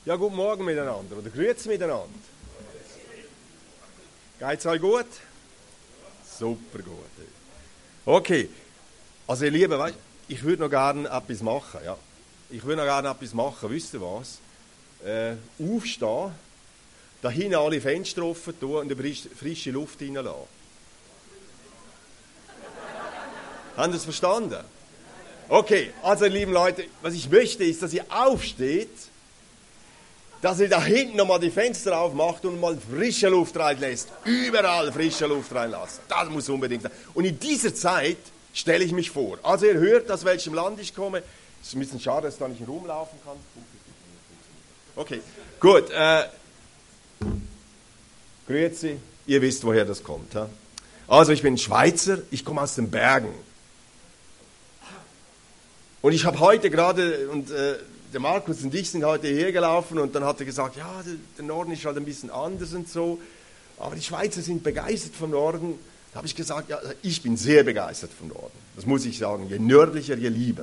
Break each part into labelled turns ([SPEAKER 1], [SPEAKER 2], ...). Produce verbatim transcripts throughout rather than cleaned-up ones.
[SPEAKER 1] Ja, guten Morgen miteinander oder grüezi miteinander. Geht's euch gut? Super gut. Okay, also ihr Lieben, weißt, ich würde noch gerne etwas machen. Ja. Ich würde noch gerne etwas machen, wisst ihr was? Äh, aufstehen, da hinten alle Fenster offen tun und eine frische Luft reinlassen. Habt ihr das verstanden? Okay, also lieben Leute, was ich möchte ist, dass ihr aufsteht, dass ihr da hinten nochmal die Fenster aufmacht und mal frische Luft reinlässt. Überall frische Luft reinlassen. Das muss unbedingt sein. Und in dieser Zeit stelle ich mich vor. Also ihr hört, aus welchem Land ich komme. Es ist ein bisschen schade, dass ich da nicht rumlaufen kann. Okay, gut. Äh, grüezi. Ihr wisst, woher das kommt. Ha? Also ich bin Schweizer, ich komme aus den Bergen. Und ich habe heute gerade... und äh, der Markus und ich sind heute hergelaufen und dann hat er gesagt, ja, der Norden ist halt ein bisschen anders und so, aber die Schweizer sind begeistert vom Norden. Da habe ich gesagt, ja, ich bin sehr begeistert vom Norden. Das muss ich sagen, je nördlicher, je lieber.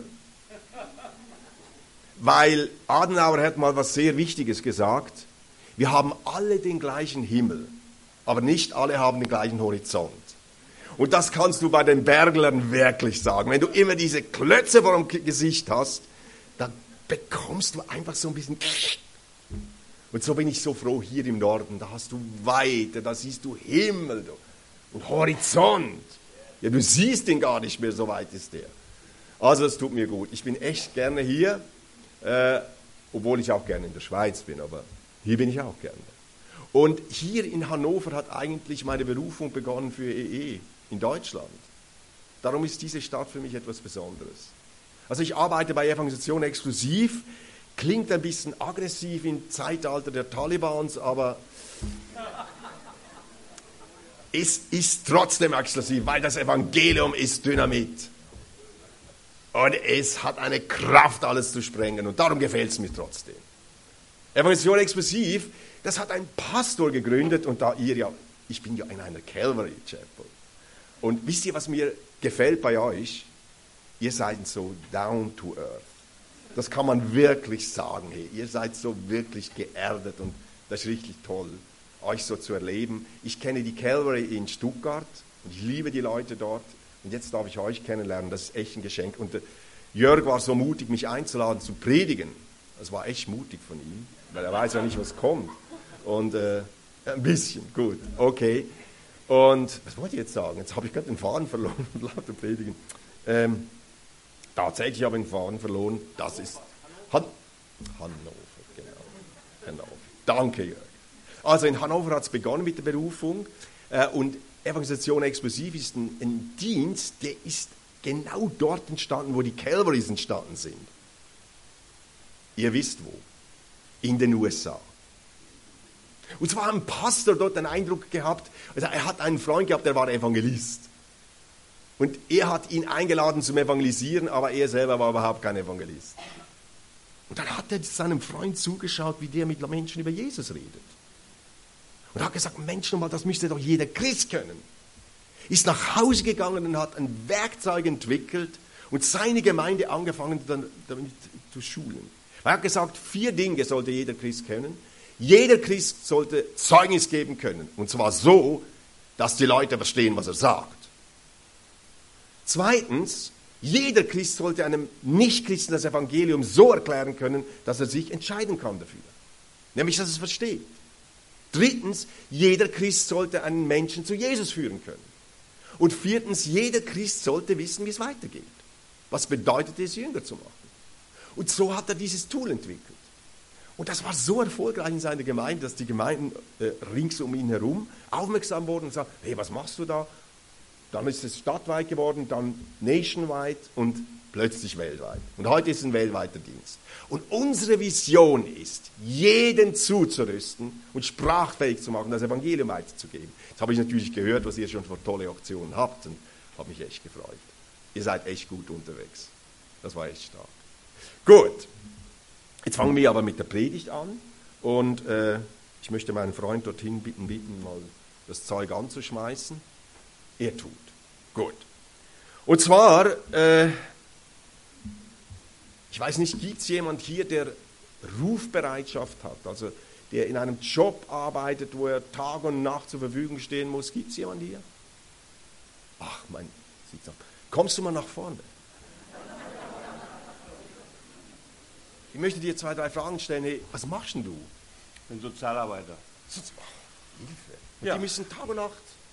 [SPEAKER 1] Weil Adenauer hat mal was sehr Wichtiges gesagt, wir haben alle den gleichen Himmel, aber nicht alle haben den gleichen Horizont. Und das kannst du bei den Berglern wirklich sagen. Wenn du immer diese Klötze vor dem Gesicht hast, dann bekommst du einfach so ein bisschen... Und so bin ich so froh hier im Norden. Da hast du Weite, da siehst du Himmel und Horizont. Ja, du siehst ihn gar nicht mehr, so weit ist der. Also das tut mir gut. Ich bin echt gerne hier, äh, obwohl ich auch gerne in der Schweiz bin, aber hier bin ich auch gerne. Und hier in Hannover hat eigentlich meine Berufung begonnen für E E in Deutschland. Darum ist diese Stadt für mich etwas Besonderes. Also ich arbeite bei Evangelisation exklusiv, klingt ein bisschen aggressiv im Zeitalter der Talibans, aber es ist trotzdem exklusiv, weil das Evangelium ist Dynamit. Und es hat eine Kraft, alles zu sprengen und darum gefällt es mir trotzdem. Evangelisation exklusiv, das hat ein Pastor gegründet und da ihr ja, ich bin ja in einer Calvary Chapel. Und wisst ihr, was mir gefällt bei euch? Ihr seid so down to earth. Das kann man wirklich sagen. Hey, ihr seid so wirklich geerdet und das ist richtig toll, euch so zu erleben. Ich kenne die Calvary in Stuttgart und ich liebe die Leute dort. Und jetzt darf ich euch kennenlernen, das ist echt ein Geschenk. Und Jörg war so mutig, mich einzuladen zu predigen. Das war echt mutig von ihm, weil er weiß ja nicht, was kommt. Und äh, ein bisschen, gut, okay. Und was wollte ich jetzt sagen? Jetzt habe ich gerade den Faden verloren und lauter predigen. Ähm, Tatsächlich habe ich den Faden verloren. Das ist Han Hannover, genau. Hannover. Danke, Jörg. Also in Hannover hat es begonnen mit der Berufung. Äh, und Evangelisation exklusiv ist ein, ein Dienst, der ist genau dort entstanden, wo die Calvarys entstanden sind. Ihr wisst wo. In den U S A. Und zwar hat ein Pastor dort den Eindruck gehabt, also er hat einen Freund gehabt, der war Evangelist. Und er hat ihn eingeladen zum Evangelisieren, aber er selber war überhaupt kein Evangelist. Und dann hat er seinem Freund zugeschaut, wie der mit Menschen über Jesus redet. Und hat gesagt, Mensch, nochmal, das müsste doch jeder Christ können. Ist nach Hause gegangen und hat ein Werkzeug entwickelt und seine Gemeinde angefangen, damit zu schulen. Er hat gesagt, vier Dinge sollte jeder Christ können. Jeder Christ sollte Zeugnis geben können. Und zwar so, dass die Leute verstehen, was er sagt. Zweitens, jeder Christ sollte einem Nichtchristen das Evangelium so erklären können, dass er sich entscheiden kann dafür. Nämlich, dass er es versteht. Drittens, jeder Christ sollte einen Menschen zu Jesus führen können. Und viertens, jeder Christ sollte wissen, wie es weitergeht. Was bedeutet es, Jünger zu machen? Und so hat er dieses Tool entwickelt. Und das war so erfolgreich in seiner Gemeinde, dass die Gemeinden äh, rings um ihn herum aufmerksam wurden und sagten, hey, was machst du da? Dann ist es stadtweit geworden, dann nationwide und plötzlich weltweit. Und heute ist es ein weltweiter Dienst. Und unsere Vision ist, jeden zuzurüsten und sprachfähig zu machen, das Evangelium weiterzugeben. Jetzt habe ich natürlich gehört, was ihr schon für tolle Aktionen habt und habe mich echt gefreut. Ihr seid echt gut unterwegs. Das war echt stark. Gut, jetzt fangen wir aber mit der Predigt an und äh, ich möchte meinen Freund dorthin bitten, bitten, mal das Zeug anzuschmeißen. Er tut. Gut. Und zwar, äh, ich weiß nicht, gibt es jemand hier, der Rufbereitschaft hat, also der in einem Job arbeitet, wo er Tag und Nacht zur Verfügung stehen muss. Gibt es jemanden hier? Ach, mein, sieht's aus. Kommst du mal nach vorne? Ich möchte dir zwei, drei Fragen stellen. Hey, was machst denn du?
[SPEAKER 2] Ich bin Sozialarbeiter.
[SPEAKER 1] Ach, Hilfe. Und
[SPEAKER 2] Ja.
[SPEAKER 1] die müssen Tag und Nacht.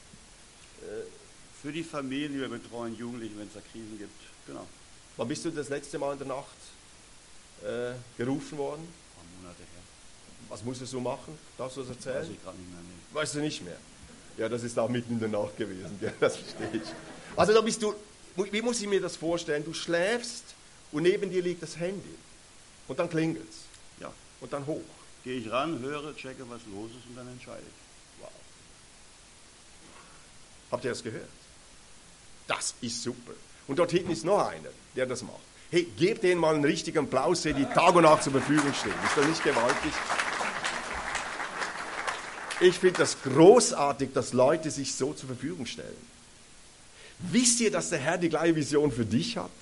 [SPEAKER 2] Für die Familien, die wir betreuen, Jugendliche, wenn es da Krisen gibt. Genau.
[SPEAKER 1] Wann bist du das letzte Mal in der Nacht äh, gerufen worden?
[SPEAKER 2] Ein paar Monate her.
[SPEAKER 1] Was musstest du machen? Darfst du das
[SPEAKER 2] Weiß
[SPEAKER 1] erzählen?
[SPEAKER 2] ich gerade nicht mehr. Nee.
[SPEAKER 1] Weißt du nicht mehr? Ja, das ist auch mitten in der Nacht gewesen. Ja, das verstehe ich. Also da bist du, wie muss ich mir das vorstellen? Du schläfst und neben dir liegt das Handy. Und dann klingelt's.
[SPEAKER 2] Ja.
[SPEAKER 1] Und dann hoch.
[SPEAKER 2] Gehe ich ran, höre, checke, was los ist und dann entscheide ich.
[SPEAKER 1] Wow. Habt ihr das gehört? Das ist super. Und dort hinten ist noch einer, der das macht. Hey, gebt denen mal einen richtigen Applaus, die Tag und Nacht zur Verfügung stehen. Ist das nicht gewaltig? Ich finde das großartig, dass Leute sich so zur Verfügung stellen. Wisst ihr, dass der Herr die gleiche Vision für dich hat?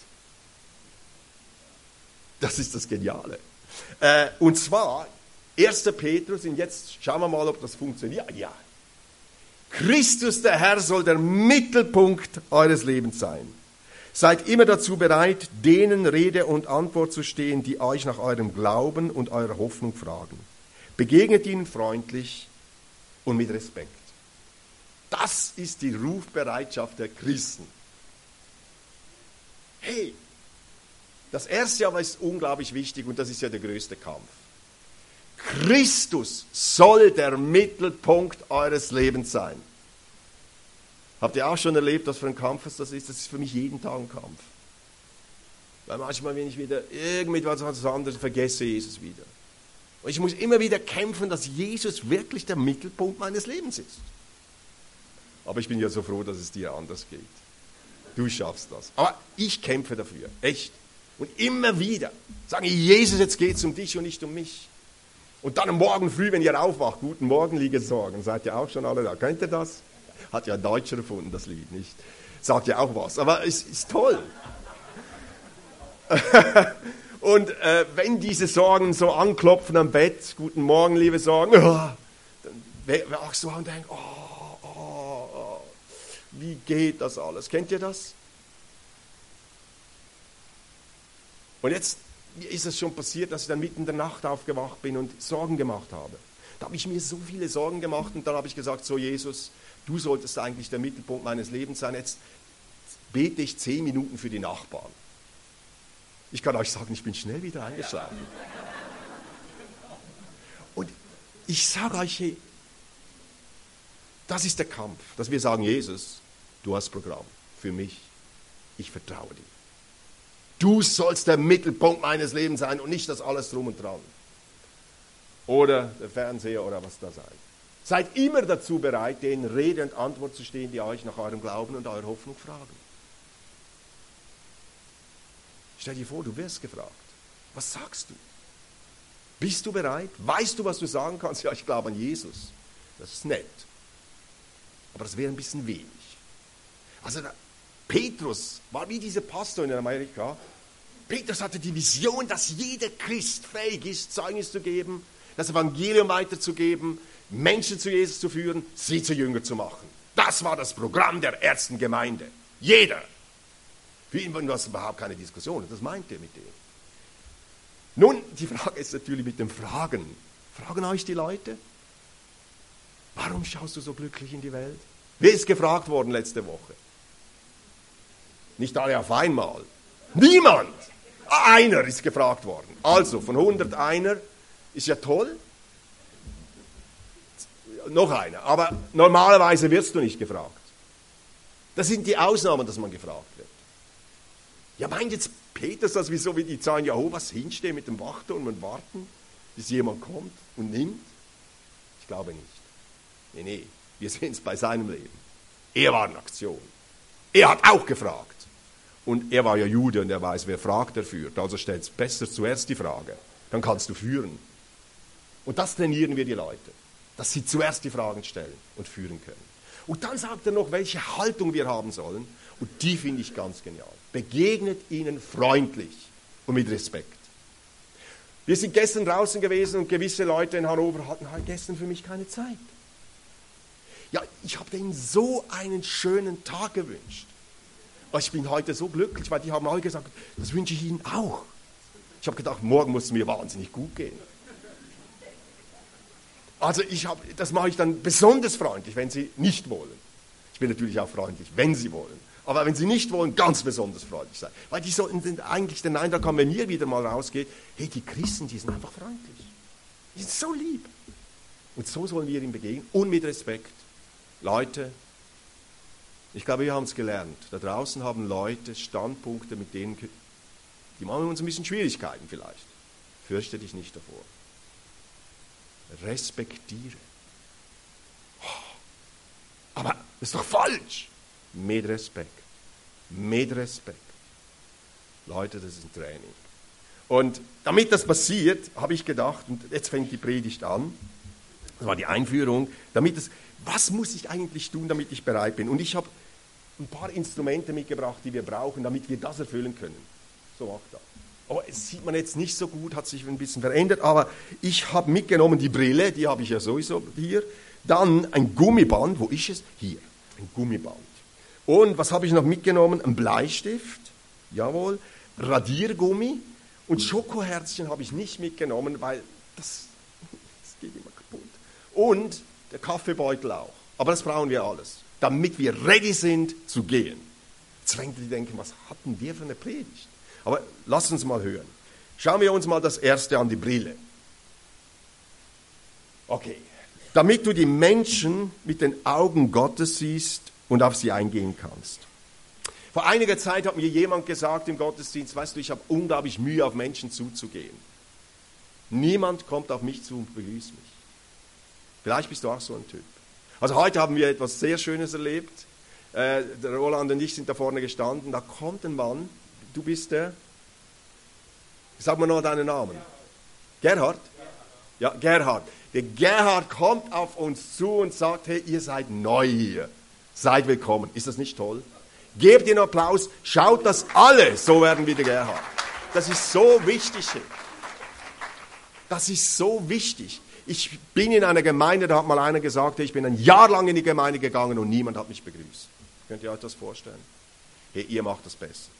[SPEAKER 1] Das ist das Geniale. Äh, und zwar, erster Petrus, und jetzt schauen wir mal, ob das funktioniert. Ja. Christus, der Herr, soll der Mittelpunkt eures Lebens sein. Seid immer dazu bereit, denen Rede und Antwort zu stehen, die euch nach eurem Glauben und eurer Hoffnung fragen. Begegnet ihnen freundlich und mit Respekt. Das ist die Rufbereitschaft der Christen. Hey, das erste aber ist unglaublich wichtig und das ist ja der größte Kampf. Christus soll der Mittelpunkt eures Lebens sein. Habt ihr auch schon erlebt, was für ein Kampf das ist? Das ist für mich jeden Tag ein Kampf. Weil manchmal, wenn ich wieder irgendwas anderes vergesse, Jesus wieder. Und ich muss immer wieder kämpfen, dass Jesus wirklich der Mittelpunkt meines Lebens ist. Aber ich bin ja so froh, dass es dir anders geht. Du schaffst das. Aber ich kämpfe dafür, echt. Und immer wieder sage ich, Jesus, jetzt geht es um dich und nicht um mich. Und dann am Morgen früh, wenn ihr aufwacht, guten Morgen, liege Sorgen. Seid ihr auch schon alle da? Kennt ihr das? Hat ja ein Deutscher erfunden, das Lied, nicht? Sagt ja auch was, aber es ist toll. Und äh, wenn diese Sorgen so anklopfen am Bett, guten Morgen, liebe Sorgen, oh, dann wachst du an und denkst, oh, oh, oh, wie geht das alles? Kennt ihr das? Und jetzt ist es schon passiert, dass ich dann mitten in der Nacht aufgewacht bin und Sorgen gemacht habe. Da habe ich mir so viele Sorgen gemacht und dann habe ich gesagt, so Jesus, du solltest eigentlich der Mittelpunkt meines Lebens sein. Jetzt bete ich zehn Minuten für die Nachbarn. Ich kann euch sagen, ich bin schnell wieder eingeschlafen. Und ich sage euch, hey, das ist der Kampf, dass wir sagen, Jesus, du hast Programm für mich, ich vertraue dir. Du sollst der Mittelpunkt meines Lebens sein und nicht das alles drum und dran. Oder der Fernseher oder was da sein. Seid immer dazu bereit, denen Rede und Antwort zu stehen, die euch nach eurem Glauben und eurer Hoffnung fragen. Stell dir vor, du wirst gefragt. Was sagst du? Bist du bereit? Weißt du, was du sagen kannst? Ja, ich glaube an Jesus. Das ist nett. Aber das wäre ein bisschen wenig. Also da, Petrus war wie dieser Pastor in Amerika. Petrus hatte die Vision, dass jeder Christ fähig ist, Zeugnis zu geben, das Evangelium weiterzugeben, Menschen zu Jesus zu führen, sie zu Jünger zu machen. Das war das Programm der ersten Gemeinde. Jeder. Für ihn war das überhaupt keine Diskussion. Das meint er mit dem. Nun, die Frage ist natürlich mit dem Fragen. Fragen euch die Leute? Warum schaust du so glücklich in die Welt? Wer ist gefragt worden letzte Woche? Nicht alle auf einmal. Niemand. Einer ist gefragt worden. Also, von hundert einer ist ja toll. Noch einer. Aber normalerweise wirst du nicht gefragt. Das sind die Ausnahmen, dass man gefragt wird. Ja, meint jetzt Petrus, dass wir so wie die Zeugen Jehovas hinstehen mit dem Wachturm und warten, bis jemand kommt und nimmt? Ich glaube nicht. Nee, nee, wir sehen es bei seinem Leben. Er war in Aktion. Er hat auch gefragt. Und er war ja Jude und er weiß, wer fragt, der führt. Also stellst besser zuerst die Frage. Dann kannst du führen. Und das trainieren wir die Leute. Dass sie zuerst die Fragen stellen und führen können. Und dann sagt er noch, welche Haltung wir haben sollen. Und die finde ich ganz genial. Begegnet ihnen freundlich und mit Respekt. Wir sind gestern draußen gewesen und gewisse Leute in Hannover hatten halt gestern für mich keine Zeit. Ja, ich habe denen so einen schönen Tag gewünscht. Ich bin heute so glücklich, weil die haben alle gesagt, das wünsche ich Ihnen auch. Ich habe gedacht, morgen muss es mir wahnsinnig gut gehen. Also ich hab, das mache ich dann besonders freundlich, wenn Sie nicht wollen. Ich bin natürlich auch freundlich, wenn Sie wollen. Aber wenn Sie nicht wollen, ganz besonders freundlich sein. Weil die sollten eigentlich den Eindruck haben, wenn ihr wieder mal rausgeht, hey, die Christen, die sind einfach freundlich. Die sind so lieb. Und so sollen wir ihm begegnen und mit Respekt. Leute, ich glaube, wir haben es gelernt. Da draußen haben Leute Standpunkte, mit denen, die machen uns ein bisschen Schwierigkeiten vielleicht. Fürchte dich nicht davor. Respektiere. Aber das ist doch falsch. Mit Respekt. Mit Respekt. Leute, das ist ein Training. Und damit das passiert, habe ich gedacht, und jetzt fängt die Predigt an, das war die Einführung, damit das, was muss ich eigentlich tun, damit ich bereit bin? Und ich habe ein paar Instrumente mitgebracht, die wir brauchen, damit wir das erfüllen können. So macht das. Aber es sieht man jetzt nicht so gut, hat sich ein bisschen verändert, aber ich habe mitgenommen die Brille, die habe ich ja sowieso hier, dann ein Gummiband, wo ist es? Hier, ein Gummiband. Und was habe ich noch mitgenommen? Ein Bleistift, jawohl, Radiergummi und Schokoherzchen habe ich nicht mitgenommen, weil das, das geht immer kaputt. Und der Kaffeebeutel auch. Aber das brauchen wir alles, damit wir ready sind zu gehen. Jetzt werden die denken, was hatten wir für eine Predigt? Aber lasst uns mal hören. Schauen wir uns mal das erste an, die Brille. Okay. Damit du die Menschen mit den Augen Gottes siehst und auf sie eingehen kannst. Vor einiger Zeit hat mir jemand gesagt im Gottesdienst, weißt du, ich habe unglaublich Mühe, auf Menschen zuzugehen. Niemand kommt auf mich zu und begrüßt mich. Vielleicht bist du auch so ein Typ. Also heute haben wir etwas sehr Schönes erlebt. Äh, der Roland und ich sind da vorne gestanden. Da kommt ein Mann. Du bist der, sag mal noch deinen Namen. Gerhard? Ja, Gerhard. Der Gerhard kommt auf uns zu und sagt, hey, ihr seid neu hier. Seid willkommen. Ist das nicht toll? Gebt ihr einen Applaus. Schaut, dass alle so werden wie der Gerhard. Das ist so wichtig. Das ist so wichtig. Ich bin in einer Gemeinde, da hat mal einer gesagt, hey, ich bin ein Jahr lang in die Gemeinde gegangen und niemand hat mich begrüßt. Könnt ihr euch das vorstellen? Hey, ihr macht das besser.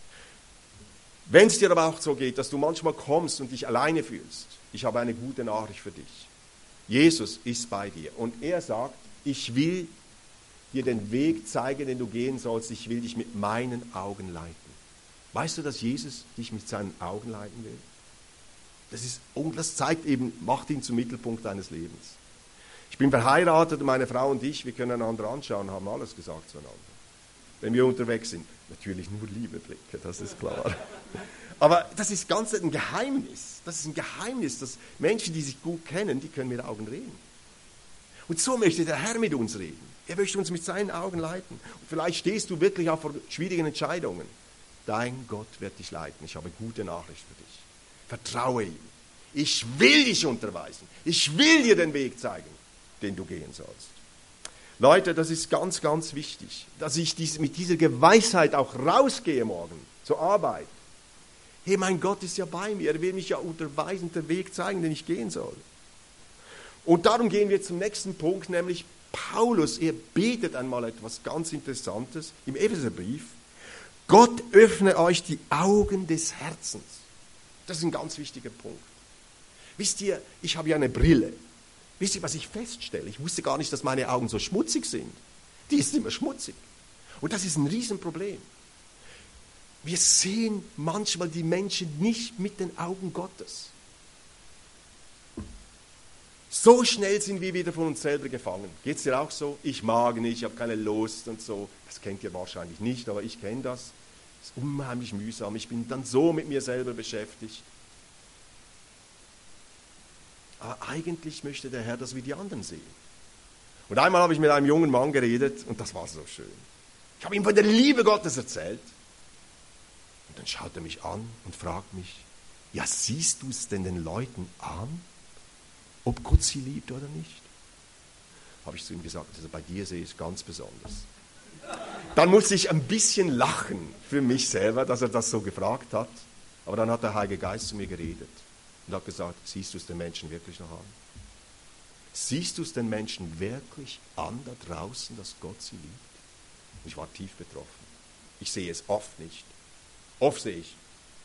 [SPEAKER 1] Wenn es dir aber auch so geht, dass du manchmal kommst und dich alleine fühlst, ich habe eine gute Nachricht für dich. Jesus ist bei dir und er sagt, ich will dir den Weg zeigen, den du gehen sollst, ich will dich mit meinen Augen leiten. Weißt du, dass Jesus dich mit seinen Augen leiten will? Das ist, und das zeigt eben, macht ihn zum Mittelpunkt deines Lebens. Ich bin verheiratet und meine Frau und ich, wir können einander anschauen, haben alles gesagt zueinander. Wenn wir unterwegs sind. Natürlich nur liebe Blicke, das ist klar. Aber das ist ganz ein Geheimnis. Das ist ein Geheimnis, dass Menschen, die sich gut kennen, die können mit Augen reden. Und so möchte der Herr mit uns reden. Er möchte uns mit seinen Augen leiten. Und vielleicht stehst du wirklich auch vor schwierigen Entscheidungen. Dein Gott wird dich leiten. Ich habe eine gute Nachricht für dich. Vertraue ihm. Ich will dich unterweisen. Ich will dir den Weg zeigen, den du gehen sollst. Leute, das ist ganz, ganz wichtig, dass ich dies, mit dieser Geweissheit auch rausgehe morgen zur Arbeit. Hey, mein Gott ist ja bei mir, er will mich ja unterweisen, den Weg zeigen, den ich gehen soll. Und darum gehen wir zum nächsten Punkt, nämlich Paulus, er betet einmal etwas ganz Interessantes im Epheserbrief. Gott öffne euch die Augen des Herzens. Das ist ein ganz wichtiger Punkt. Wisst ihr, ich habe ja eine Brille. Wisst ihr, was ich feststelle? Ich wusste gar nicht, dass meine Augen so schmutzig sind. Die ist immer schmutzig. Und das ist ein Riesenproblem. Wir sehen manchmal die Menschen nicht mit den Augen Gottes. So schnell sind wir wieder von uns selber gefangen. Geht es dir auch so? Ich mag nicht, ich habe keine Lust und so. Das kennt ihr wahrscheinlich nicht, aber ich kenne das. Das ist unheimlich mühsam. Ich bin dann so mit mir selber beschäftigt. Aber eigentlich möchte der Herr, dass wir die anderen sehen. Und einmal habe ich mit einem jungen Mann geredet und das war so schön. Ich habe ihm von der Liebe Gottes erzählt. Und dann schaut er mich an und fragt mich, ja, siehst du es denn den Leuten an, ob Gott sie liebt oder nicht? Habe ich zu ihm gesagt, also bei dir sehe ich es ganz besonders. Dann musste ich ein bisschen lachen für mich selber, dass er das so gefragt hat. Aber dann hat der Heilige Geist zu mir geredet. und hat gesagt, siehst du es den Menschen wirklich noch an? Siehst du es den Menschen wirklich an da draußen, dass Gott sie liebt? Und ich war tief betroffen. Ich sehe es oft nicht. Oft sehe ich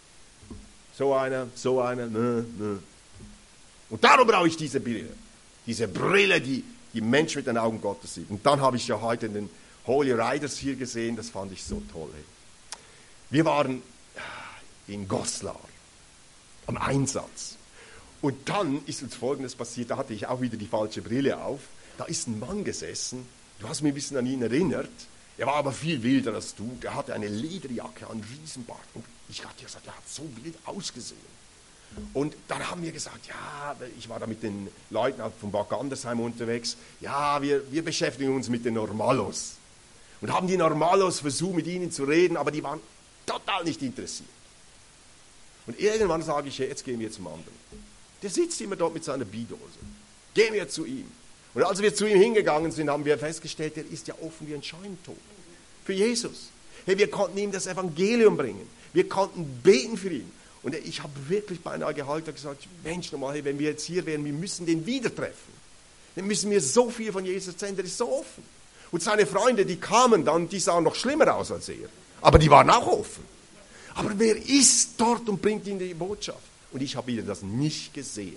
[SPEAKER 1] so einer, so einer, nö, nö. Und darum brauche ich diese Brille. Diese Brille, die die Mensch mit den Augen Gottes sieht. Und dann habe ich ja heute den Holy Riders hier gesehen, das fand ich so toll. Wir waren in Goslar am Einsatz. Und dann ist uns Folgendes passiert, da hatte ich auch wieder die falsche Brille auf. Da ist ein Mann gesessen, du hast mich ein bisschen an ihn erinnert, er war aber viel wilder als du, der hatte eine Lederjacke, einen Riesenbart. Und ich hatte gesagt, der hat so wild ausgesehen. Und dann haben wir gesagt, ja, ich war da mit den Leuten vom Bad Gandersheim unterwegs, ja, wir, wir beschäftigen uns mit den Normalos. Und haben die Normalos versucht, mit ihnen zu reden, aber die waren total nicht interessiert. Und irgendwann sage ich, jetzt gehen wir zum anderen. Der sitzt immer dort mit seiner Bidose. Gehen wir zu ihm. Und als wir zu ihm hingegangen sind, haben wir festgestellt, er ist ja offen wie ein Scheunentor. Für Jesus. Hey, wir konnten ihm das Evangelium bringen. Wir konnten beten für ihn. Und ich habe wirklich beinahe gehalten und gesagt, Mensch, nochmal, hey, wenn wir jetzt hier wären, wir müssen den wieder treffen. Dann müssen wir so viel von Jesus erzählen, der ist so offen. Und seine Freunde, die kamen dann, die sahen noch schlimmer aus als er. Aber die waren auch offen. Aber wer ist dort und bringt ihnen die Botschaft? Und ich habe wieder das nicht gesehen.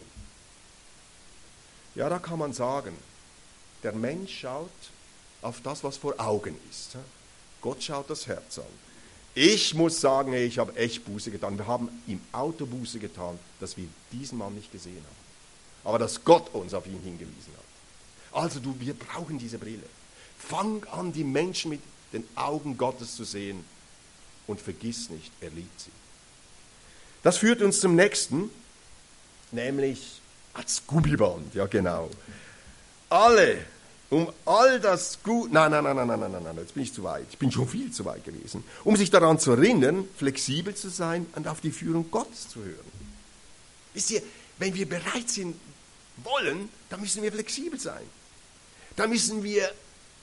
[SPEAKER 1] Ja, da kann man sagen, der Mensch schaut auf das, was vor Augen ist. Gott schaut das Herz an. Ich muss sagen, hey, ich habe echt Buße getan. Wir haben im Auto Buße getan, dass wir diesen Mann nicht gesehen haben. Aber dass Gott uns auf ihn hingewiesen hat. Also du, wir brauchen diese Brille. Fang an, die Menschen mit den Augen Gottes zu sehen. Und vergiss nicht, er liebt sie. Das führt uns zum nächsten, nämlich als Gummiband. Ja, genau. Alle, um all das Gut, nein, nein, nein, nein, nein, nein, nein, jetzt bin ich zu weit. Ich bin schon viel zu weit gewesen. Um sich daran zu erinnern, flexibel zu sein und auf die Führung Gottes zu hören. Wisst ihr, wenn wir bereit sind, wollen, dann müssen wir flexibel sein. Dann müssen wir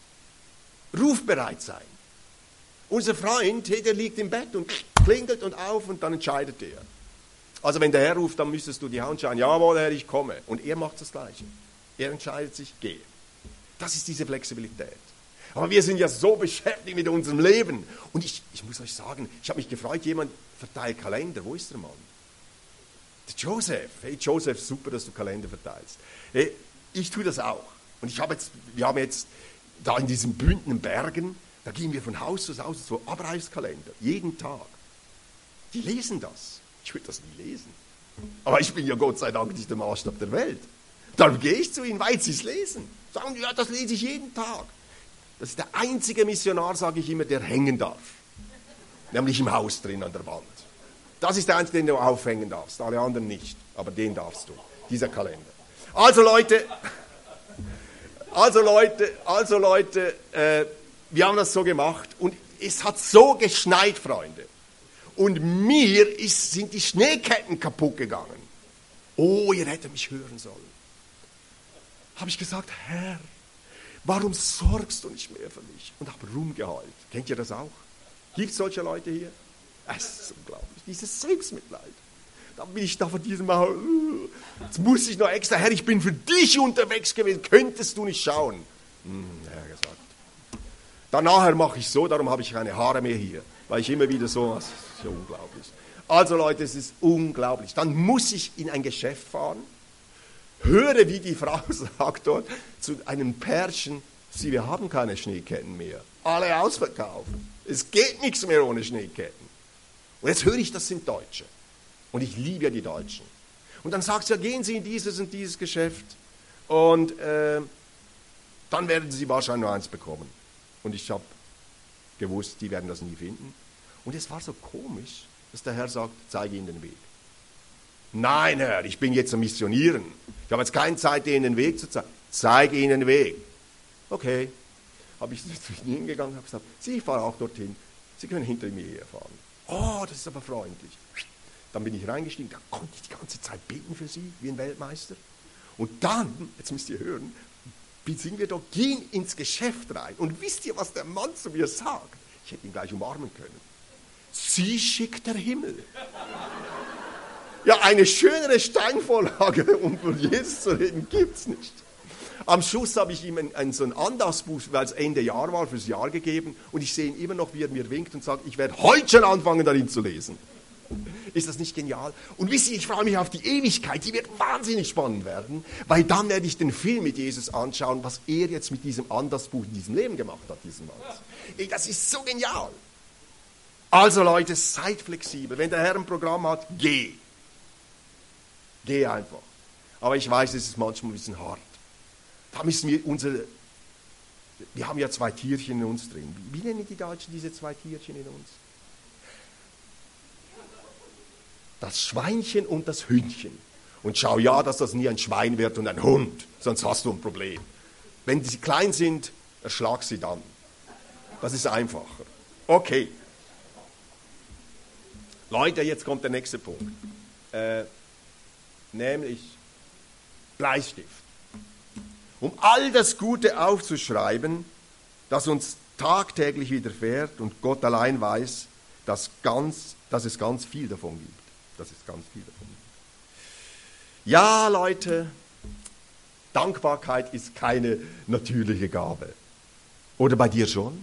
[SPEAKER 1] rufbereit sein. Unser Freund, der liegt im Bett und klingelt und auf und dann entscheidet er. Also wenn der Herr ruft, dann müsstest du die Hand schreien, jawohl Herr, ich komme. Und er macht das Gleiche. Er entscheidet sich, gehe. Das ist diese Flexibilität. Aber wir sind ja so beschäftigt mit unserem Leben. Und ich, ich muss euch sagen, ich habe mich gefreut, jemand verteilt Kalender. Wo ist der Mann? Der Joseph. Hey Joseph, super, dass du Kalender verteilst. Hey, ich tue das auch. Und ich habe jetzt, wir haben jetzt da in diesen Bündner Bergen, da gehen wir von Haus zu Haus so Abreißkalender, jeden Tag. Die lesen das. Ich würde das nie lesen. Aber ich bin ja Gott sei Dank nicht der Maßstab der Welt. Dann gehe ich zu ihnen, weil sie es lesen. Sagen die, ja, das lese ich jeden Tag. Das ist der einzige Missionar, sage ich immer, der hängen darf. Nämlich im Haus drin an der Wand. Das ist der einzige, den du aufhängen darfst. Alle anderen nicht. Aber den darfst du. Dieser Kalender. Also Leute, also Leute, also Leute, äh, wir haben das so gemacht und es hat so geschneit, Freunde. Und mir ist, sind die Schneeketten kaputt gegangen. Oh, ihr hättet mich hören sollen. Habe ich gesagt, Herr, warum sorgst du nicht mehr für mich? Und habe rumgeheult. Kennt ihr das auch? Gibt es solche Leute hier? Es ist unglaublich, dieses Selbstmitleid. Dann bin ich da von diesem Haus. Jetzt muss ich noch extra, Herr, ich bin für dich unterwegs gewesen. Könntest du nicht schauen? Hm, Herr gesagt. Dann nachher mache ich so, darum habe ich keine Haare mehr hier. Weil ich immer wieder so, das ist ja unglaublich. Also Leute, es ist unglaublich. Dann muss ich in ein Geschäft fahren, höre, wie die Frau sagt dort zu einem Pärchen, sie, wir haben keine Schneeketten mehr. Alle ausverkauft. Es geht nichts mehr ohne Schneeketten. Und jetzt höre ich, das sind Deutsche. Und ich liebe ja die Deutschen. Und dann sagt sie, ja, gehen Sie in dieses und dieses Geschäft und äh, dann werden Sie wahrscheinlich nur eins bekommen. Und ich habe gewusst, die werden das nie finden. Und es war so komisch, dass der Herr sagt, zeige ihnen den Weg. Nein, Herr, ich bin jetzt am Missionieren. Ich habe jetzt keine Zeit, ihnen den Weg zu zeigen. Zeige ihnen den Weg. Okay. Habe ich zu ihnen hingegangen und habe gesagt, Sie, ich fahre auch dorthin. Sie können hinter mir herfahren. Oh, das ist aber freundlich. Dann bin ich reingestiegen, da konnte ich die ganze Zeit beten für Sie, wie ein Weltmeister. Und dann, jetzt müsst ihr hören, sind wir doch, gehen ins Geschäft rein. Und wisst ihr, was der Mann zu mir sagt? Ich hätte ihn gleich umarmen können. Sie schickt der Himmel. Ja, eine schönere Steinvorlage, um über Jesus zu reden, gibt es nicht. Am Schluss habe ich ihm ein, ein, so ein Andachtsbuch, weil es Ende Jahr war, fürs Jahr gegeben. Und ich sehe ihn immer noch, wie er mir winkt und sagt, ich werde heute schon anfangen, darin zu lesen. Ist das nicht genial? Und wisst ihr, ich freue mich auf die Ewigkeit. Die wird wahnsinnig spannend werden, weil dann werde ich den Film mit Jesus anschauen, was er jetzt mit diesem Andachtsbuch in diesem Leben gemacht hat, diesen Mann. Ey, das ist so genial. Also Leute, seid flexibel. Wenn der Herr ein Programm hat, geh. Geh einfach. Aber ich weiß, es ist manchmal ein bisschen hart. Da müssen wir unsere, wir haben ja zwei Tierchen in uns drin. Wie nennen die Deutschen diese zwei Tierchen in uns? Das Schweinchen und das Hündchen. Und schau ja, dass das nie ein Schwein wird und ein Hund, sonst hast du ein Problem. Wenn sie klein sind, erschlag sie dann. Das ist einfacher. Okay. Leute, jetzt kommt der nächste Punkt. Äh, nämlich Bleistift. Um all das Gute aufzuschreiben, das uns tagtäglich widerfährt und Gott allein weiß, dass, ganz, dass es ganz viel davon gibt. Dass es ganz viel davon gibt. Ja, Leute, Dankbarkeit ist keine natürliche Gabe. Oder bei dir schon?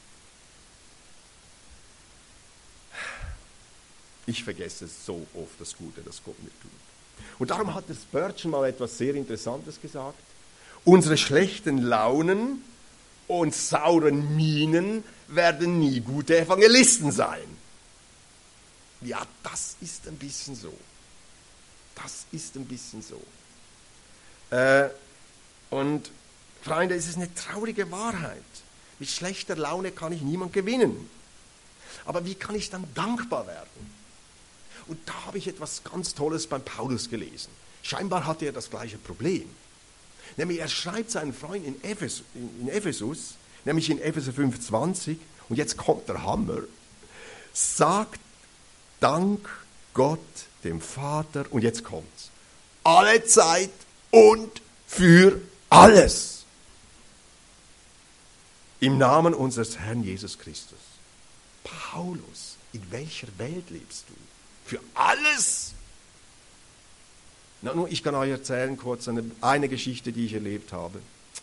[SPEAKER 1] Ich vergesse so oft das Gute, das Gott mir tut. Und darum hat der Spurgeon mal etwas sehr Interessantes gesagt. Unsere schlechten Launen und sauren Mienen werden nie gute Evangelisten sein. Ja, das ist ein bisschen so. Das ist ein bisschen so. Äh, und Freunde, es ist eine traurige Wahrheit. Mit schlechter Laune kann ich niemand gewinnen. Aber wie kann ich dann dankbar werden? Und da habe ich etwas ganz Tolles beim Paulus gelesen. Scheinbar hatte er das gleiche Problem. Nämlich er schreibt seinen Freund in, Ephes, in, in Ephesus, nämlich in Epheser fünf zwanzig, und jetzt kommt der Hammer, sagt Dank Gott, dem Vater, und jetzt kommt's, alle Zeit und für alles. Im Namen unseres Herrn Jesus Christus. Paulus, in welcher Welt lebst du? Für alles? Na, nur, ich kann euch erzählen kurz eine, eine Geschichte, die ich erlebt habe.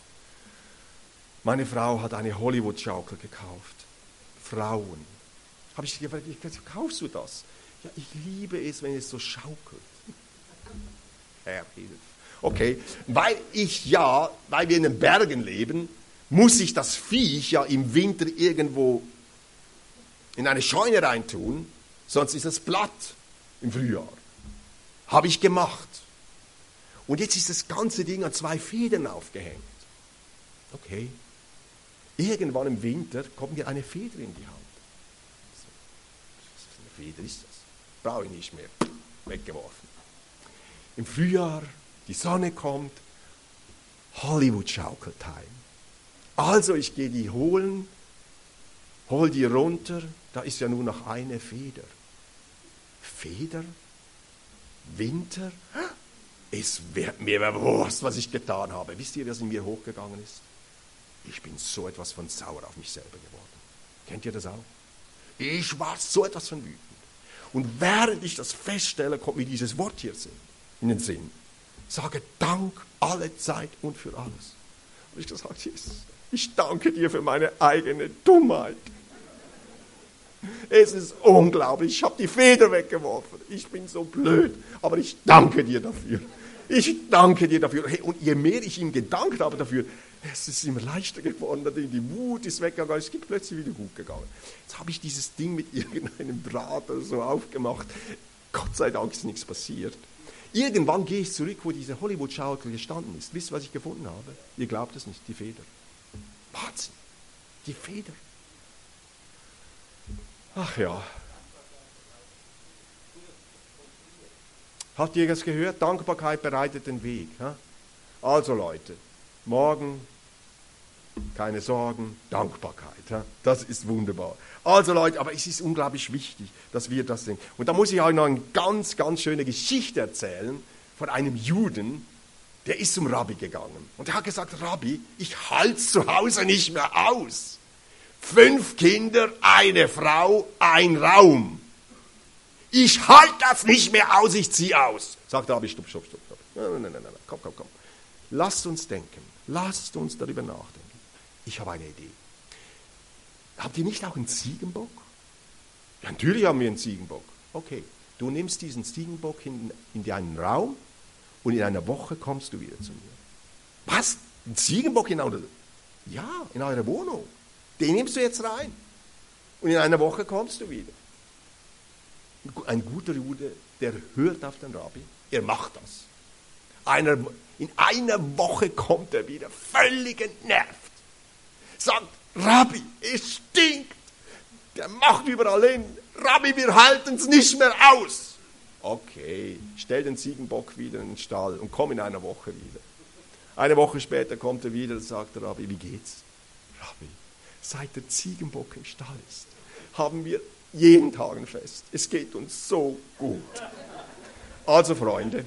[SPEAKER 1] Meine Frau hat eine Hollywood-Schaukel gekauft. Frauen. Habe ich sie gefragt, wie kaufst du das? Ja, ich liebe es, wenn es so schaukelt. Herr, hilf. Okay, weil ich ja, weil wir in den Bergen leben, muss ich das Viech ja im Winter irgendwo in eine Scheune reintun, sonst ist es platt im Frühjahr. Habe ich gemacht. Und jetzt ist das ganze Ding an zwei Federn aufgehängt. Okay. Irgendwann im Winter kommt mir eine Feder in die Hand. Was für eine Feder ist das? Brauche ich nicht mehr. Weggeworfen. Im Frühjahr, die Sonne kommt, Hollywood-Schaukeltime. Also ich gehe die holen, hol die runter, da ist ja nur noch eine Feder. Feder? Winter? Es wird mir bewusst, was ich getan habe. Wisst ihr, was in mir hochgegangen ist? Ich bin so etwas von sauer auf mich selber geworden. Kennt ihr das auch? Ich war so etwas von wütend. Und während ich das feststelle, kommt mir dieses Wort hier in den Sinn. Sage Dank alle Zeit und für alles. Und ich gesagt, Jesus, ich danke dir für meine eigene Dummheit. Es ist unglaublich, ich habe die Feder weggeworfen. Ich bin so blöd, aber ich danke dir dafür. Ich danke dir dafür. Hey, und je mehr ich ihm gedankt habe dafür, es ist immer leichter geworden, die Wut ist weggegangen, es geht plötzlich wieder gut gegangen. Jetzt habe ich dieses Ding mit irgendeinem Draht oder so aufgemacht. Gott sei Dank ist nichts passiert. Irgendwann gehe ich zurück, wo diese Hollywood-Schaukel gestanden ist. Wisst ihr, was ich gefunden habe? Ihr glaubt es nicht, die Feder. Wahnsinn, die Feder. Ach ja. Habt ihr das gehört? Dankbarkeit bereitet den Weg. Also Leute, morgen keine Sorgen, Dankbarkeit. Das ist wunderbar. Also Leute, aber es ist unglaublich wichtig, dass wir das sehen. Und da muss ich euch noch eine ganz, ganz schöne Geschichte erzählen von einem Juden, der ist zum Rabbi gegangen. Und der hat gesagt, Rabbi, ich halte zu Hause nicht mehr aus. Fünf Kinder, eine Frau, ein Raum. Ich halte das nicht mehr aus, ich ziehe aus. Sagt Rabbi, stopp, stopp, stopp, stopp. Nein, nein, nein, nein, komm, komm, komm. Lasst uns denken, lasst uns darüber nachdenken. Ich habe eine Idee. Habt ihr nicht auch einen Ziegenbock? Ja, natürlich haben wir einen Ziegenbock. Okay, du nimmst diesen Ziegenbock in, in deinen Raum und in einer Woche kommst du wieder zu mir. Was? Ein Ziegenbock in eurer... Ja, in eurer Wohnung. Den nimmst du jetzt rein. Und in einer Woche kommst du wieder. Ein guter Jude, der hört auf den Rabbi, er macht das. Einer, in einer Woche kommt er wieder, völlig entnervt. Sagt, Rabbi, es stinkt. Der macht überall hin. Rabbi, wir halten es nicht mehr aus. Okay, stell den Ziegenbock wieder in den Stall und komm in einer Woche wieder. Eine Woche später kommt er wieder und sagt der Rabbi, wie geht's? Rabbi, seit der Ziegenbock im Stall ist, haben wir jeden Tag ein Fest. Es geht uns so gut. Also Freunde,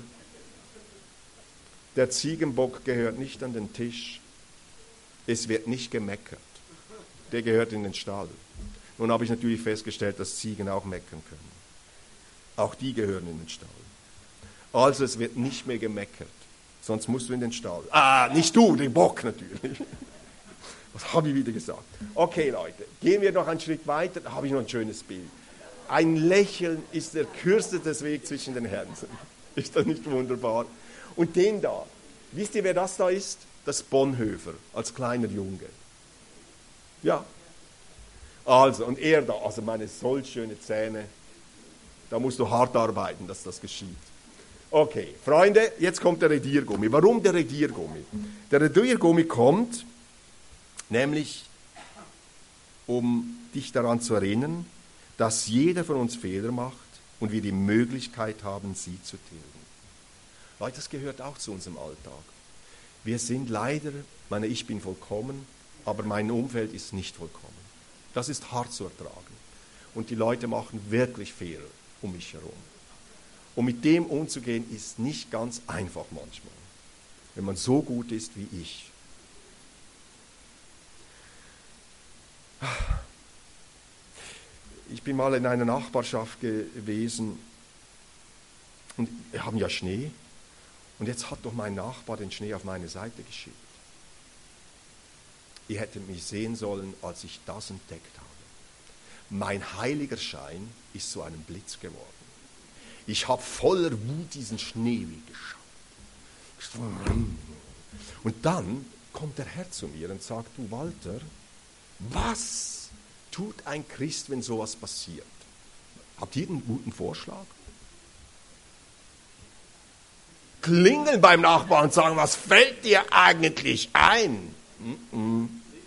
[SPEAKER 1] der Ziegenbock gehört nicht an den Tisch. Es wird nicht gemeckert. Der gehört in den Stall. Nun habe ich natürlich festgestellt, dass Ziegen auch meckern können. Auch die gehören in den Stall. Also es wird nicht mehr gemeckert. Sonst musst du in den Stall. Ah, nicht du, den Bock natürlich. Was habe ich wieder gesagt? Okay, Leute, gehen wir noch einen Schritt weiter. Da habe ich noch ein schönes Bild. Ein Lächeln ist der kürzeste Weg zwischen den Herzen. Ist das nicht wunderbar? Und den da, wisst ihr, wer das da ist? Das Bonhoeffer, als kleiner Junge. Ja. Also, und er da, also meine solch schöne Zähne. Da musst du hart arbeiten, dass das geschieht. Okay, Freunde, jetzt kommt der Radiergummi. Warum der Radiergummi? Der Radiergummi kommt, nämlich um dich daran zu erinnern, dass jeder von uns Fehler macht und wir die Möglichkeit haben, sie zu tilgen. Leute, das gehört auch zu unserem Alltag. Wir sind leider, ich meine, ich bin vollkommen, aber mein Umfeld ist nicht vollkommen. Das ist hart zu ertragen. Und die Leute machen wirklich Fehler um mich herum. Und mit dem umzugehen, ist nicht ganz einfach manchmal, wenn man so gut ist wie ich. Ich bin mal in einer Nachbarschaft gewesen und wir haben ja Schnee. Und jetzt hat doch mein Nachbar den Schnee auf meine Seite geschickt. Ihr hättet mich sehen sollen, als ich das entdeckt habe. Mein heiliger Schein ist zu einem Blitz geworden. Ich habe voller Wut diesen Schnee weggeschaut. Und dann kommt der Herr zu mir und sagt, du Walter, was tut ein Christ, wenn sowas passiert? Habt ihr einen guten Vorschlag? Klingeln beim Nachbarn und sagen, was fällt dir eigentlich ein? Mm-mm.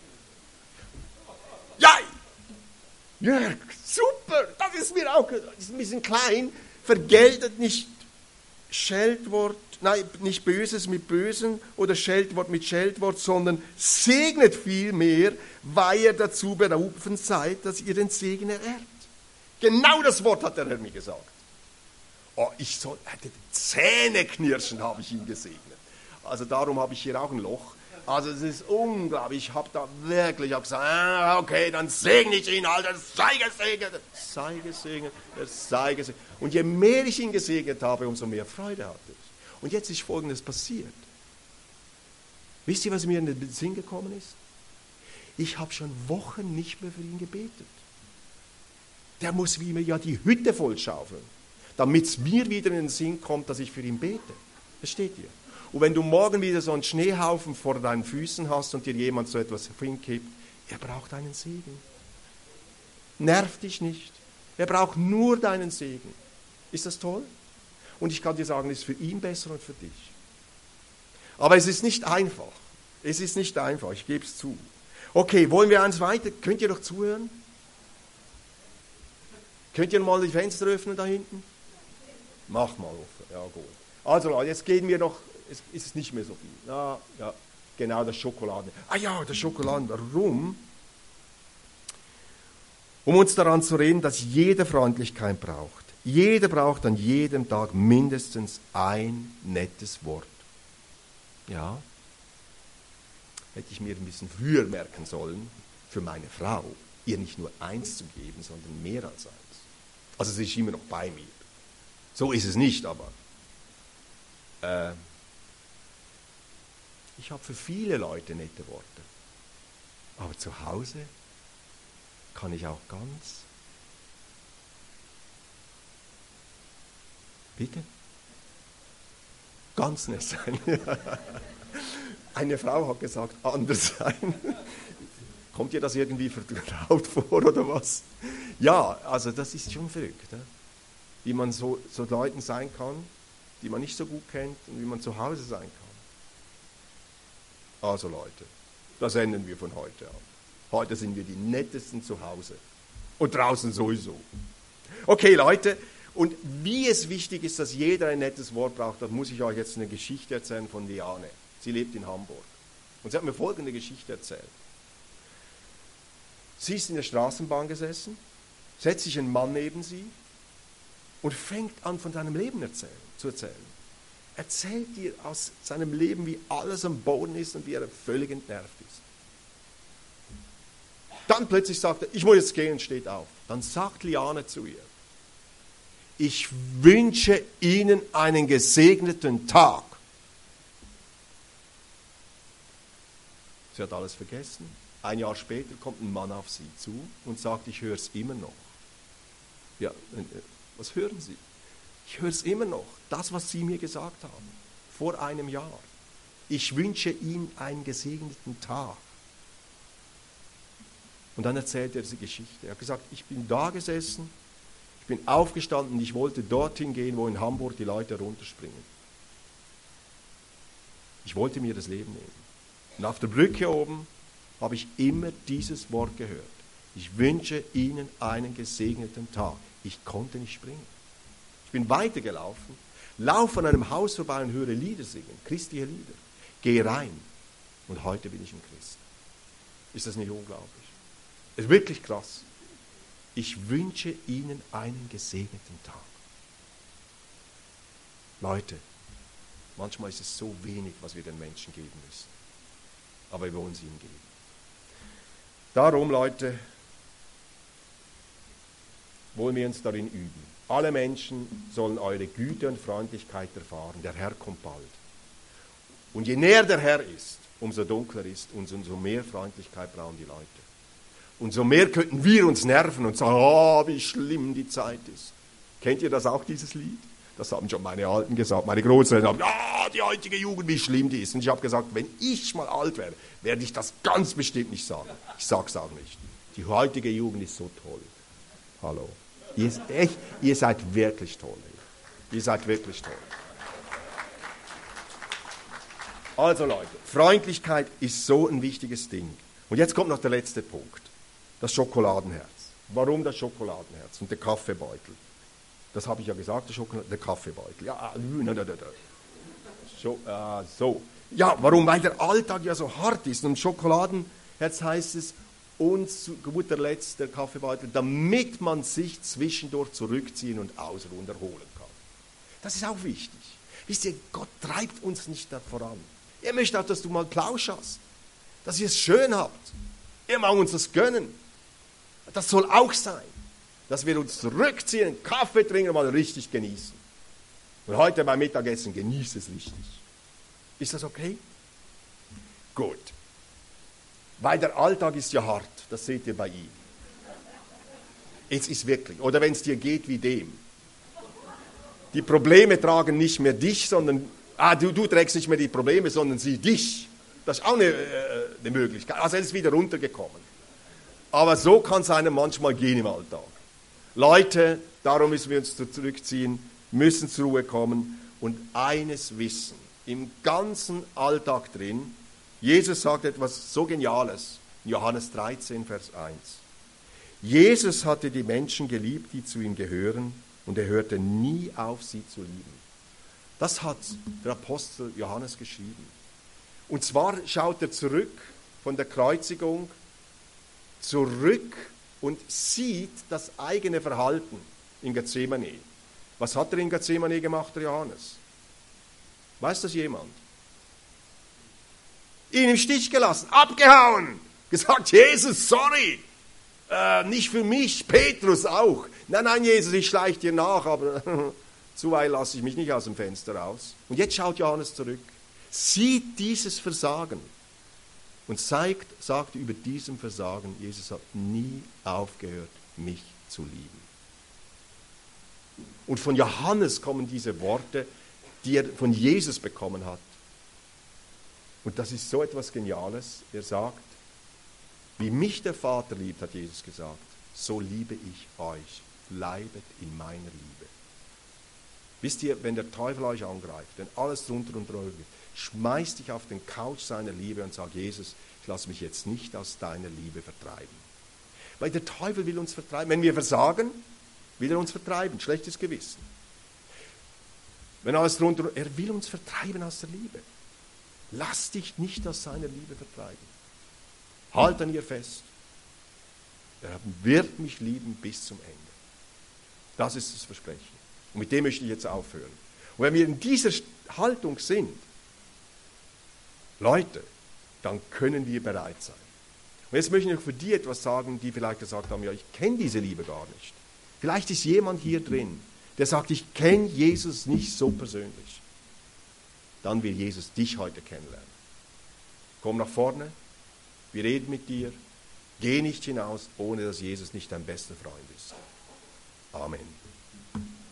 [SPEAKER 1] Ja, Jörg, super, das ist mir auch, das ist ein bisschen klein, vergeltet nicht Scheldwort, nein, nicht Böses mit Bösen oder Scheldwort mit Scheldwort, sondern segnet vielmehr, weil ihr dazu berufen seid, dass ihr den Segen ererbt. Genau das Wort hat der Herr mir gesagt. Oh, ich soll, Zähne knirschen habe ich ihn gesegnet. Also darum habe ich hier auch ein Loch. Also es ist unglaublich, ich habe da wirklich, ich habe gesagt, ah, okay, dann segne ich ihn, Alter, sei gesegnet, sei gesegnet, sei gesegnet. Und je mehr ich ihn gesegnet habe, umso mehr Freude hatte ich. Und jetzt ist Folgendes passiert. Wisst ihr, was mir in den Sinn gekommen ist? Ich habe schon Wochen nicht mehr für ihn gebetet. Der muss wie mir ja die Hütte vollschaufeln, damit es mir wieder in den Sinn kommt, dass ich für ihn bete. Versteht ihr? Und wenn du morgen wieder so einen Schneehaufen vor deinen Füßen hast und dir jemand so etwas hinkippt, er braucht deinen Segen. Nerv dich nicht. Er braucht nur deinen Segen. Ist das toll? Und ich kann dir sagen, es ist für ihn besser und für dich. Aber es ist nicht einfach. Es ist nicht einfach, ich gebe es zu. Okay, wollen wir eins weiter? Könnt ihr doch zuhören? Könnt ihr mal die Fenster öffnen da hinten? Mach mal offen, ja gut. Also Leute, jetzt gehen wir noch, es ist nicht mehr so viel. Ja, ja, genau, das Schokoladen. Ah ja, das Schokoladen, warum? Um uns daran zu reden, dass jeder Freundlichkeit braucht. Jeder braucht an jedem Tag mindestens ein nettes Wort. Ja, hätte ich mir ein bisschen früher merken sollen, für meine Frau, ihr nicht nur eins zu geben, sondern mehr als eins. Also sie ist immer noch bei mir. So ist es nicht, aber äh, ich habe für viele Leute nette Worte. Aber zu Hause kann ich auch ganz... Bitte? Ganz nett sein. Eine Frau hat gesagt, anders sein. Kommt dir das irgendwie vertraut vor oder was? Ja, also das ist schon verrückt, ne? Wie man so, so Leuten sein kann, die man nicht so gut kennt und wie man zu Hause sein kann. Also Leute, das ändern wir von heute an. Heute sind wir die nettesten zu Hause und draußen sowieso. Okay Leute, und wie es wichtig ist, dass jeder ein nettes Wort braucht, das muss ich euch jetzt eine Geschichte erzählen von Liane. Sie lebt in Hamburg und sie hat mir folgende Geschichte erzählt. Sie ist in der Straßenbahn gesessen, setzt sich ein Mann neben sie und fängt an, von seinem Leben erzählen, zu erzählen. Erzählt ihr aus seinem Leben, wie alles am Boden ist und wie er völlig entnervt ist. Dann plötzlich sagt er, ich muss jetzt gehen, und steht auf. Dann sagt Liane zu ihr, ich wünsche Ihnen einen gesegneten Tag. Sie hat alles vergessen. Ein Jahr später kommt ein Mann auf sie zu und sagt, ich höre es immer noch. Ja, was hören Sie? Ich höre es immer noch, das, was Sie mir gesagt haben, vor einem Jahr. Ich wünsche Ihnen einen gesegneten Tag. Und dann erzählt er diese Geschichte. Er hat gesagt, ich bin da gesessen, ich bin aufgestanden und ich wollte dorthin gehen, wo in Hamburg die Leute runterspringen. Ich wollte mir das Leben nehmen. Und auf der Brücke oben habe ich immer dieses Wort gehört. Ich wünsche Ihnen einen gesegneten Tag. Ich konnte nicht springen. Ich bin weitergelaufen, laufe an einem Haus vorbei und höre Lieder singen, christliche Lieder. Gehe rein und heute bin ich ein Christ. Ist das nicht unglaublich? Es ist wirklich krass. Ich wünsche Ihnen einen gesegneten Tag. Leute, manchmal ist es so wenig, was wir den Menschen geben müssen. Aber wir wollen es ihnen geben. Darum, Leute, wollen wir uns darin üben. Alle Menschen sollen eure Güte und Freundlichkeit erfahren. Der Herr kommt bald. Und je näher der Herr ist, umso dunkler ist und umso mehr Freundlichkeit brauchen die Leute. Und so mehr könnten wir uns nerven und sagen, oh, wie schlimm die Zeit ist. Kennt ihr das auch, dieses Lied? Das haben schon meine Alten gesagt, meine Großeltern haben gesagt, ah, die heutige Jugend, wie schlimm die ist. Und ich habe gesagt, wenn ich mal alt wäre, werde ich das ganz bestimmt nicht sagen. Ich sage es auch nicht. Die heutige Jugend ist so toll. Hallo. Ihr, echt, ihr seid wirklich toll. Ihr seid wirklich toll. Also Leute, Freundlichkeit ist so ein wichtiges Ding. Und jetzt kommt noch der letzte Punkt. Das Schokoladenherz. Warum das Schokoladenherz und der Kaffeebeutel? Das habe ich ja gesagt, der, Schokolade, der Kaffeebeutel. Ja, so, äh, so. Ja, warum? Weil der Alltag ja so hart ist. Und Schokoladenherz heißt es, und zu guter Letzt der Kaffeebeutel, damit man sich zwischendurch zurückziehen und ausruhen und erholen kann. Das ist auch wichtig. Wisst ihr, Gott treibt uns nicht da voran. Er möchte auch, dass du mal Plausch hast, dass ihr es schön habt. Er mag uns das gönnen. Das soll auch sein, dass wir uns zurückziehen, Kaffee trinken und mal richtig genießen. Und heute beim Mittagessen genieße es richtig. Ist das okay? Gut. Weil der Alltag ist ja hart, das seht ihr bei ihm. Es ist wirklich, oder wenn es dir geht wie dem. Die Probleme tragen nicht mehr dich, sondern, ah, du, du trägst nicht mehr die Probleme, sondern sie dich. Das ist auch eine, äh, eine Möglichkeit. Also er ist wieder runtergekommen. Aber so kann es einem manchmal gehen im Alltag. Leute, darum müssen wir uns zurückziehen, müssen zur Ruhe kommen und eines wissen, im ganzen Alltag drin, Jesus sagt etwas so Geniales, Johannes dreizehn, Vers eins. Jesus hatte die Menschen geliebt, die zu ihm gehören, und er hörte nie auf, sie zu lieben. Das hat der Apostel Johannes geschrieben. Und zwar schaut er zurück von der Kreuzigung, zurück und sieht das eigene Verhalten in Gethsemane. Was hat er in Gethsemane gemacht, der Johannes? Weiß das jemand? Ihn im Stich gelassen, abgehauen, gesagt, Jesus, sorry, äh, nicht für mich, Petrus auch. Nein, nein, Jesus, ich schleiche dir nach, aber zuweilen lasse ich mich nicht aus dem Fenster raus. Und jetzt schaut Johannes zurück, sieht dieses Versagen und zeigt, sagt über diesem Versagen, Jesus hat nie aufgehört, mich zu lieben. Und von Johannes kommen diese Worte, die er von Jesus bekommen hat. Und das ist so etwas Geniales. Er sagt, wie mich der Vater liebt, hat Jesus gesagt, so liebe ich euch. Bleibet in meiner Liebe. Wisst ihr, wenn der Teufel euch angreift, wenn alles drunter und drüber geht, schmeißt dich auf den Couch seiner Liebe und sagt, Jesus, ich lasse mich jetzt nicht aus deiner Liebe vertreiben. Weil der Teufel will uns vertreiben. Wenn wir versagen, will er uns vertreiben. Schlechtes Gewissen. Wenn alles drunter, er will uns vertreiben aus der Liebe. Lass dich nicht aus seiner Liebe vertreiben. Halt an ihr fest. Er wird mich lieben bis zum Ende. Das ist das Versprechen. Und mit dem möchte ich jetzt aufhören. Und wenn wir in dieser Haltung sind, Leute, dann können wir bereit sein. Und jetzt möchte ich noch für die etwas sagen, die vielleicht gesagt haben, ja, ich kenne diese Liebe gar nicht. Vielleicht ist jemand hier drin, der sagt, ich kenne Jesus nicht so persönlich. Dann will Jesus dich heute kennenlernen. Komm nach vorne, wir reden mit dir. Geh nicht hinaus, ohne dass Jesus nicht dein bester Freund ist. Amen.